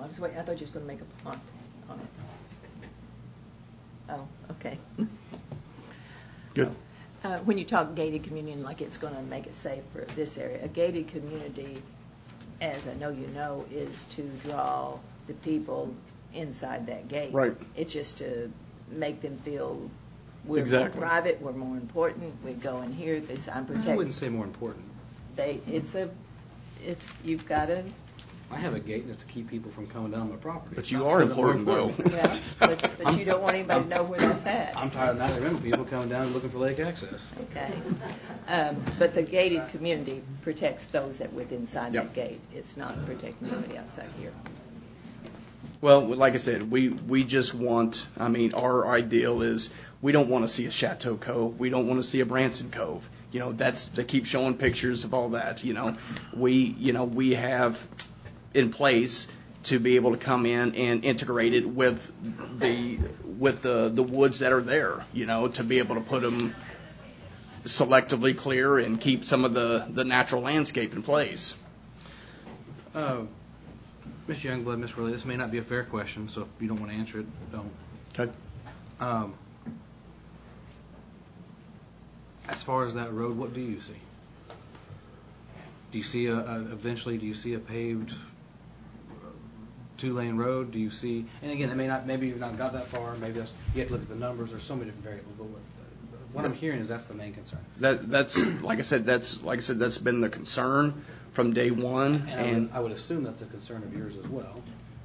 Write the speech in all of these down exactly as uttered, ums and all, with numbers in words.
I was waiting, I thought you was gonna make a point on it. Oh, okay. Good. Uh, when you talk gated community, like it's gonna make it safe for this area, a gated community, as I know you know, is to draw the people inside that gate. Right. It's just to make them feel we're Exactly. more private, we're more important, we go in here, this, I'm protected. I wouldn't say more important. They, it's a, it's, you've got to. I have a gate that's to keep people from coming down my property. But you Not are because I'm more important, though. Yeah, but, but you don't want anybody to know where that's at. I'm tired of nightly rental people coming down and looking for lake access. Okay. Um, but the gated community protects those that live inside Yep. the gate. It's not protecting anybody outside here. Well, like I said, we, we just want, I mean, our ideal is we don't want to see a Chateau Cove. We don't want to see a Branson Cove. You know, that's, they keep showing pictures of all that, you know. We, you know, we have in place to be able to come in and integrate it with the, with the, the woods that are there, you know, to be able to put them selectively clear and keep some of the, the natural landscape in place. Uh, Mister Youngblood, Miss Worley, this may not be a fair question, so if you don't want to answer it, don't. Okay. Um, as far as that road, what do you see? Do you see a, a eventually? Do you see a paved uh, two-lane road? Do you see? And again, it may not. Maybe you've not got that far. Maybe that's you have to look at the numbers. There's so many different variables. But what, what I'm hearing is that's the main concern. That that's like I said. That's like I said. That's been the concern from day one. And, And, I, would, I would assume that's a concern of yours as well.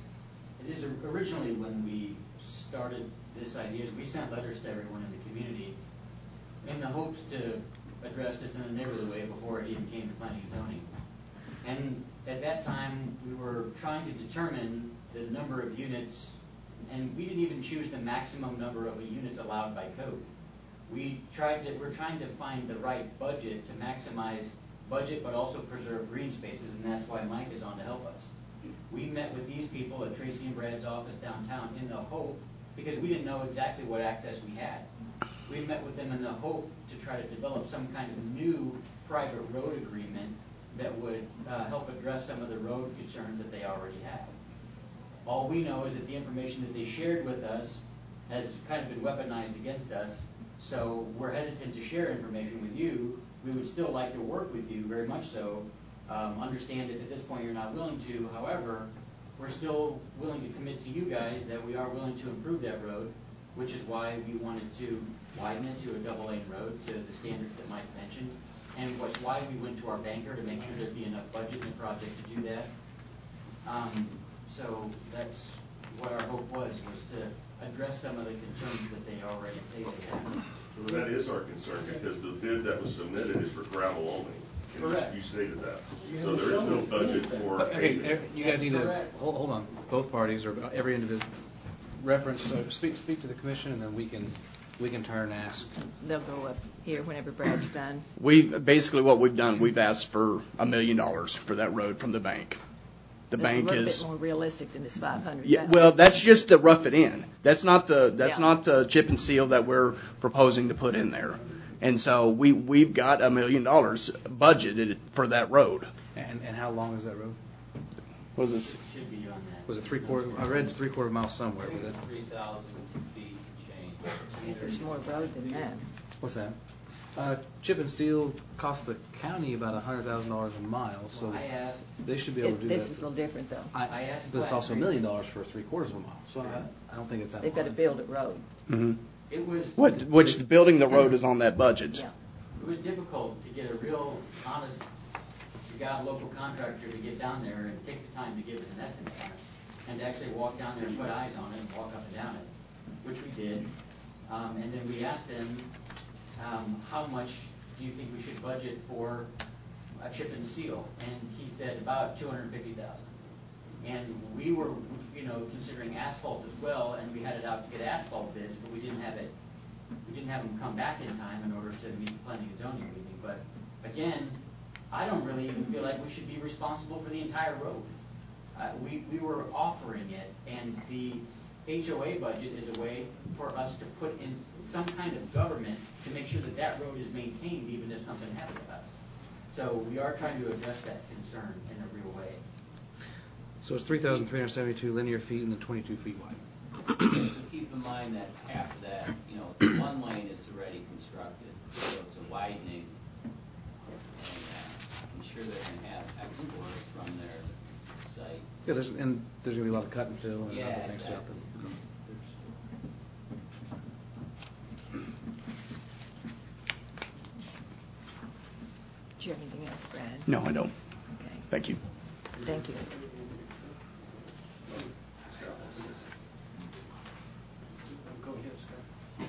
It is originally when we started this idea, we sent letters to everyone in the community in the hopes to address this in a neighborly way before it even came to planning and zoning. And at that time, we were trying to determine the number of units, and we didn't even choose the maximum number of units allowed by code. We tried to, we're trying to find the right budget to maximize budget, but also preserve green spaces, and that's why Mike is on to help us. We met with these people at Tracy and Brad's office downtown in the hope, because we didn't know exactly what access we had. We met with them in the hope to try to develop some kind of new private road agreement that would uh, help address some of the road concerns that they already have. All we know is that the information that they shared with us has kind of been weaponized against us, so we're hesitant to share information with you. We would still like to work with you, very much so. Um, understand if at this point you're not willing to. However, we're still willing to commit to you guys that we are willing to improve that road, which is why we wanted to widen it to a double lane road to the standards that Mike mentioned, and was why we went to our banker to make sure there'd be enough budget in the project to do that. Um, so that's what our hope was, was to address some of the concerns that they already say they have. Well, that is our concern, because the bid that was submitted is for gravel only. And Correct. You stated that. So there is no budget for. Okay, you guys That's need to correct. hold, hold on. Both parties or every individual reference. Uh, speak speak to the commission, and then we can we can turn and ask. They'll go up here whenever Brad's done. we basically what we've done, we've asked for a million dollars for that road from the bank. The That's bank a little is bit more realistic than this five hundred. yeah. Well, that's just to rough it in. That's not the that's Yeah. not the chip and seal that we're proposing to put in there. And so we we've got a million dollars budgeted for that road. And and how long is that road? What is this? Should be on that. Was it three quarter? I read three quarter mile somewhere. I think Was it's it? three thousand feet change. I think there's more road than that. What's that? Uh, chip and seal cost the county about a hundred thousand dollars a mile, so Well, I asked. they should be able to It, do this that. is a little different, though. I, I asked but it's Glenn. also a million dollars for three quarters of a mile, so I, I don't think it's that. They've got to much. build a road. Mm-hmm. It was. What which building the road is on that budget. Yeah. It was difficult to get a real honest, you got a local contractor to get down there and take the time to give us an estimate on it, and to actually walk down there and put eyes on it and walk up and down it, which we did. Um, and then we asked him, um, how much do you think we should budget for a chip and seal? And he said about two hundred fifty thousand. And we were, you know, considering asphalt as well, and we had it out to get asphalt bids, but we didn't have it. We didn't have them come back in time in order to meet the planning and zoning meeting. But again, I don't really even feel like we should be responsible for the entire road. Uh, we, we were offering it, and the H O A budget is a way for us to put in some kind of government to make sure that that road is maintained even if something happened to us. So we are trying to address that concern in a real way. So it's three thousand three hundred seventy-two linear feet and then twenty-two feet wide. So keep in mind that half of that, you know, the one lane is already constructed, so it's a widening. And uh, I'm sure they're going to have exports from their site. Yeah, there's, and there's going to be a lot of cut and fill and Yeah, other things exactly. out there. Do you have anything else, Brad? No, I don't. Okay, Thank you. thank you. Go ahead, Scott.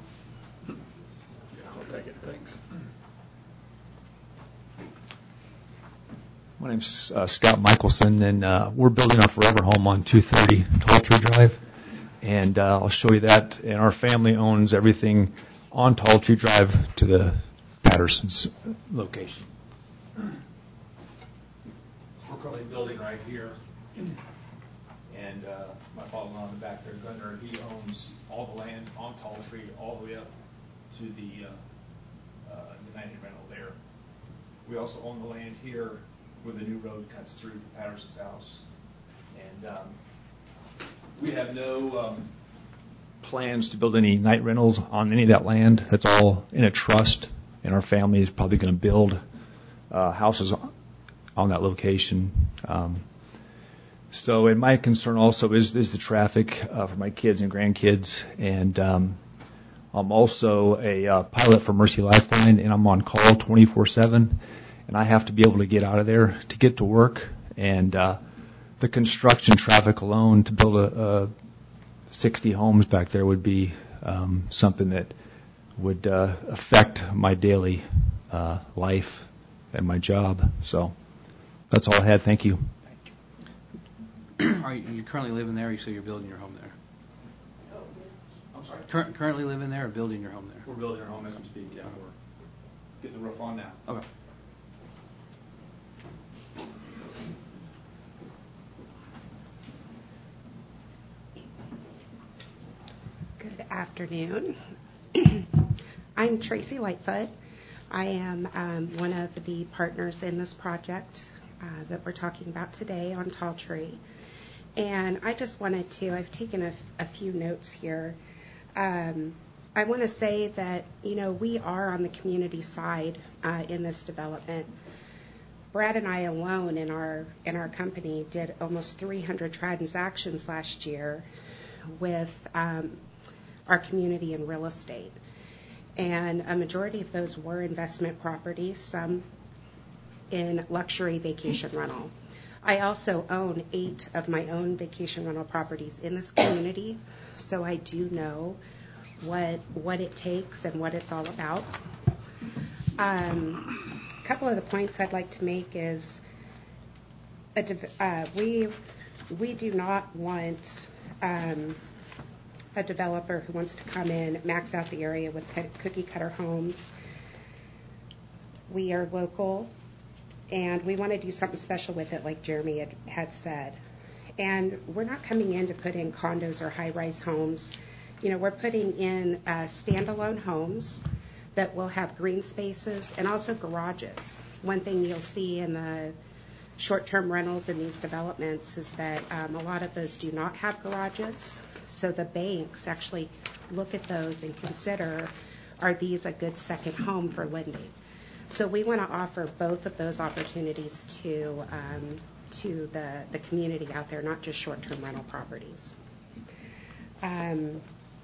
I'll take it. Thanks. My name's uh, Scott Michelson, and uh, we're building our forever home on two thirty Tall Tree Drive, and uh, I'll show you that. And our family owns everything on Tall Tree Drive to the Patterson's location. We're currently building right here, and uh, my father-in-law in the back there, Gunnar, he owns all the land on Tall Tree all the way up to the uh, uh, the night rental there. We also own the land here where the new road cuts through the Patterson's house. And um, we have no um, plans to build any night rentals on any of that land. That's all in a trust, and our family is probably going to build uh, houses on that location. Um, so, and my concern also is, is the traffic uh, for my kids and grandkids. And um, I'm also a uh, pilot for Mercy Lifeline, and I'm on call twenty-four seven. And I have to be able to get out of there to get to work. And uh, the construction traffic alone to build a, a sixty homes back there would be um, something that would uh, affect my daily uh, life and my job. So that's all I had. Thank you. Are you, you currently living there, or you say you're building your home there? I'm sorry. Cur- currently living there or building your home there? We're building our home as we speak. Yeah, we're getting the roof on now. Okay. Good afternoon. I'm Tracy Lightfoot. I am um, one of the partners in this project uh, that we're talking about today on Tall Tree. And I just wanted to, I've taken a, a few notes here. Um, I want to say that, you know, we are on the community side uh, in this development. Brad and I alone in our in our company did almost three hundred transactions last year with um, our community in real estate. And a majority of those were investment properties, some in luxury vacation rental. I also own eight of my own vacation rental properties in this community, so I do know what what it takes and what it's all about. Um, a couple of the points I'd like to make is a, uh, we we do not want um, a developer who wants to come in, max out the area with cookie cutter homes. We are local, and we want to do something special with it, like Jeremy had, had said. And we're not coming in to put in condos or high-rise homes. You know, we're putting in uh, standalone homes that will have green spaces and also garages. One thing you'll see in the short-term rentals in these developments is that um, a lot of those do not have garages. So the banks actually look at those and consider, are these a good second home for lending? So we want to offer both of those opportunities to um, to the, the community out there, not just short-term rental properties. Um,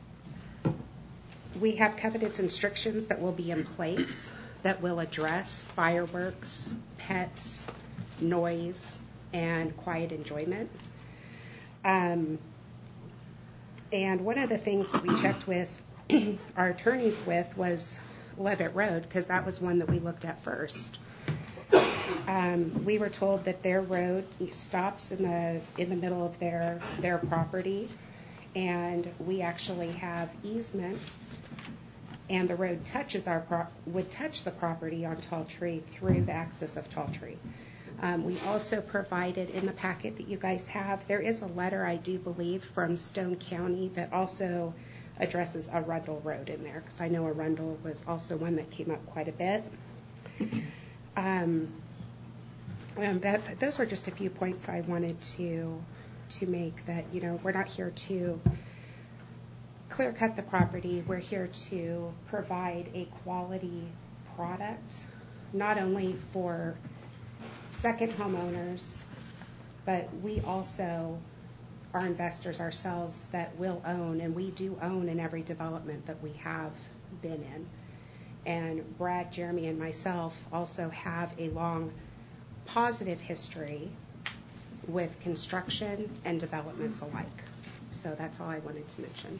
we have covenants and restrictions that will be in place that will address fireworks, pets, noise, and quiet enjoyment. Um, and one of the things that we checked with our attorneys with was Levitt Road, because that was one that we looked at first. Um, we were told that their road stops in the in the middle of their their property, and we actually have easement, and the road touches our pro- would touch the property on Tall Tree through the access of Tall Tree. Um, we also provided in the packet that you guys have, there is a letter, I do believe, from Stone County that also addresses Arundel Road in there, because I know Arundel was also one that came up quite a bit. Um, Um, that, those were just a few points I wanted to to make, that, you know, we're not here to clear cut the property. We're here to provide a quality product, not only for second homeowners, but we also are investors ourselves that will own, and we do own in every development that we have been in. And Brad, Jeremy, and myself also have a long positive history with construction and developments alike. So that's all I wanted to mention.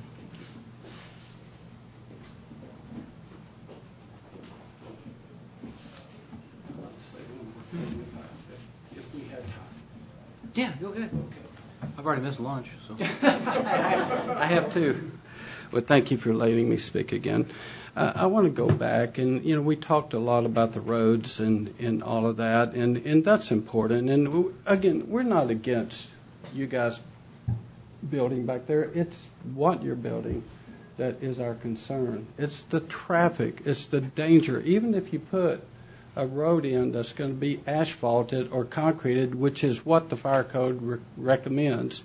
If we had time. Yeah, go ahead. Okay. I've already missed lunch, so. I have too. Well, thank you for letting me speak again. Uh, I want to go back, and, you know, we talked a lot about the roads and, and all of that, and, and that's important. And, w- again, we're not against you guys building back there. It's what you're building that is our concern. It's the traffic. It's the danger. Even if you put a road in that's going to be asphalted or concreted, which is what the fire code re- recommends,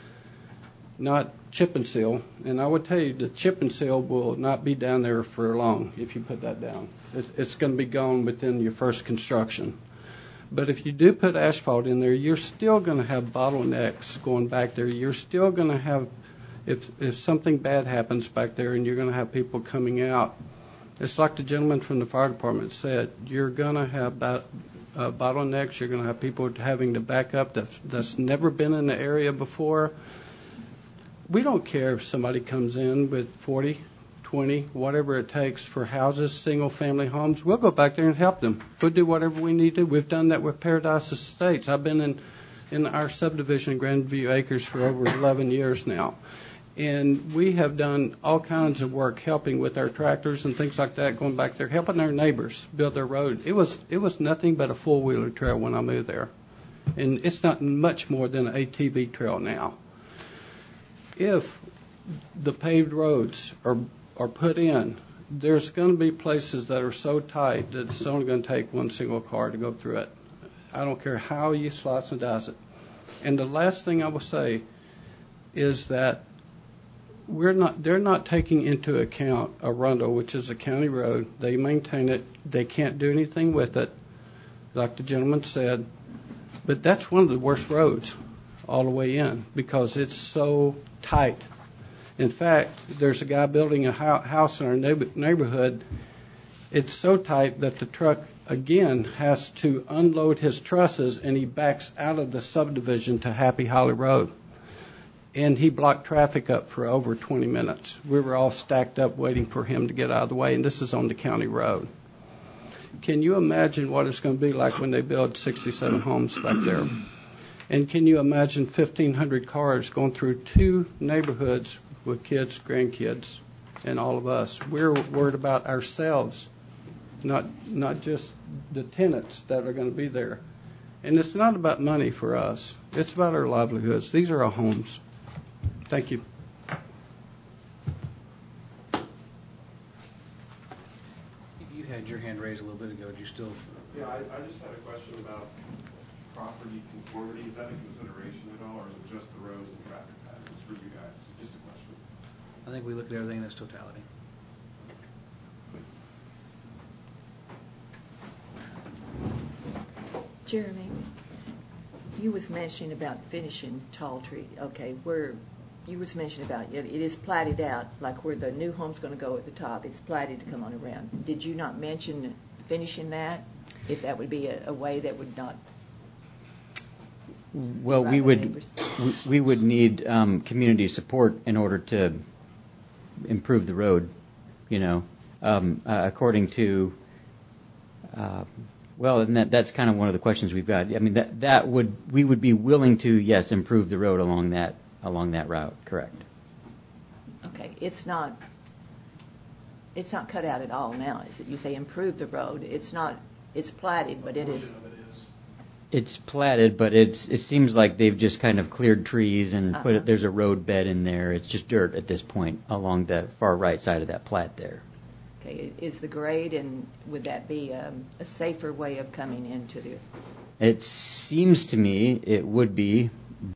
not chip and seal. And I would tell you the chip and seal will not be down there for long if you put that down. It's, it's going to be gone within your first construction. But if you do put asphalt in there, you're still going to have bottlenecks going back there. You're still going to have, if if something bad happens back there, and you're going to have people coming out. It's like the gentleman from the fire department said, you're going to have bat, uh, bottlenecks. You're going to have people having to back up that's, that's never been in the area before. We don't care if somebody comes in with forty, twenty, whatever it takes for houses, single-family homes. We'll go back there and help them. We'll do whatever we need to. We've done that with Paradise Estates. I've been in, in our subdivision in Grandview Acres for over eleven years now. And we have done all kinds of work helping with our tractors and things like that, going back there, helping our neighbors build their road. It was it was nothing but a four-wheeler trail when I moved there. And it's not much more than an A T V trail now. If the paved roads are are put in, there's going to be places that are so tight that it's only going to take one single car to go through it. I don't care how you slice and dice it. And the last thing I will say is that we're not they're not taking into account Arundel, which is a county road. They maintain it. They can't do anything with it, like the gentleman said. But that's one of the worst roads all the way in because it's so tight. In fact, there's a guy building a house in our neighborhood. It's so tight that the truck, again, has to unload his trusses, and he backs out of the subdivision to Happy Hollow Road. And he blocked traffic up for over twenty minutes. We were all stacked up waiting for him to get out of the way, and this is on the county road. Can you imagine what it's going to be like when they build sixty-seven homes back there? And can you imagine fifteen hundred cars going through two neighborhoods with kids, grandkids, and all of us? We're worried about ourselves, not not just the tenants that are going to be there. And it's not about money for us. It's about our livelihoods. These are our homes. Thank you. You had your hand raised a little bit ago. Did you still? Yeah, I, I just had a question about property conformity. Is that a consideration at all, or is it just the roads and traffic patterns for you guys? Just a question. I think we look at everything in its totality. Jeremy, you was mentioning about finishing Tall Tree. Okay, where you was mentioning about it, it is platted out, like where the new home's going to go at the top. It's platted to come on around. Did you not mention finishing that? If that would be a, a way that would not. Well, we would we, we would need um, community support in order to improve the road. You know, um, uh, according to. Uh, Well, and that, that's kind of one of the questions we've got. I mean, that that would we would be willing to, yes, improve the road along that along that route. Correct. Okay, it's not. It's not cut out at all now, is it? You say improve the road. It's not. It's platted, but it is. It's platted, but it's it seems like they've just kind of cleared trees and uh-huh. put it. There's a road bed in there. It's just dirt at this point along the far right side of that plat there. Okay, is the grade, and would that be um, a safer way of coming into the? It seems to me it would be